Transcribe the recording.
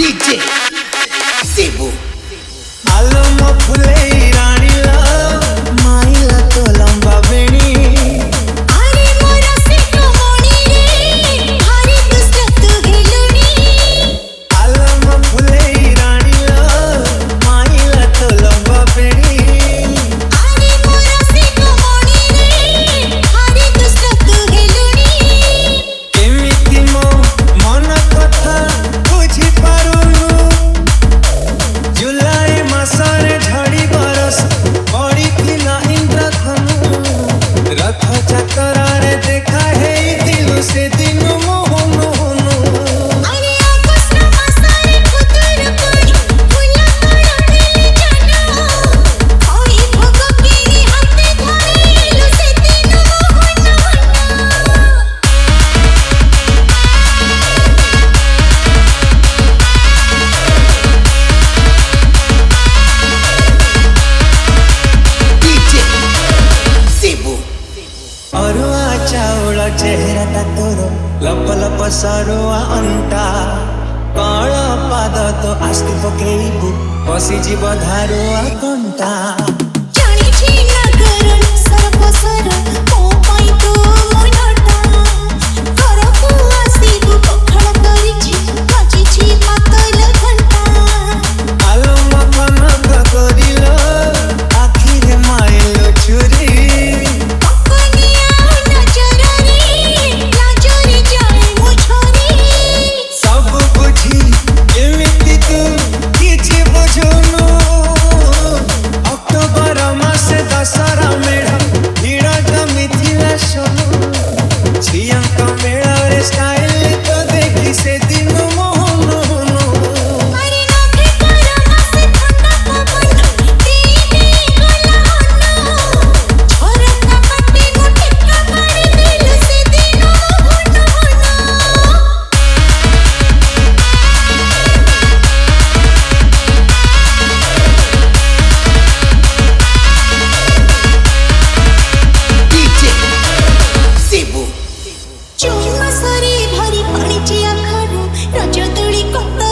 DJ Sibu आलम फुले रानी ला माइला तो लंबा बेनी अरे मोरा से तो मोनी रे हरी दुष्ट तू घेलुनी आलम फुले रानी ला माइला तो लंबा बेनी अरे मोरा से तो मोनी रे हरी दुष्ट तू घेलुनी केमिति मो मन कथा बुझी पारुनु जुलाई मासरे झड़ी बरस पड़ी थिला इंद्रधनु रथ चक्रारे देखा है दिल से दिन मोहन अरे अगस्त मासरे खुदर पड़ी फूला पड़ने जाना कोई भोग केरी हाथे धरेलु से दिन मोहन DJ Sibu अरुआ चाउल चेहरा तोरो लप लप सरुआ अंटा कण पाद तो आस्ति पकेइबु बसी जीव धारुआ कंटा जानी छी नगर सरपसर ओ पाई तो मोनटा घरको आसीबु पखळ करिछि बजिछि पातल घंटा आलम कनक करिल आखिरे माइलो छुरी पकनिया नजर रे लाजरी जाए मुछरी सब बुझी एमिति तू किछि बुझुनु अक्टोबर मास दशरा मेढ़ भीड़ जमिथिला सोनु छियंक मेढ़ रे स्टाइल तो देखी से दिन मोहन अरे नखे कर मासे ठंडा पवन दे गला हन झरका पट्टी मुठिका मारी दिल से दिन मोहन DJ Sibu चौमासरे भारी पानी चिया खारू रज तुली कत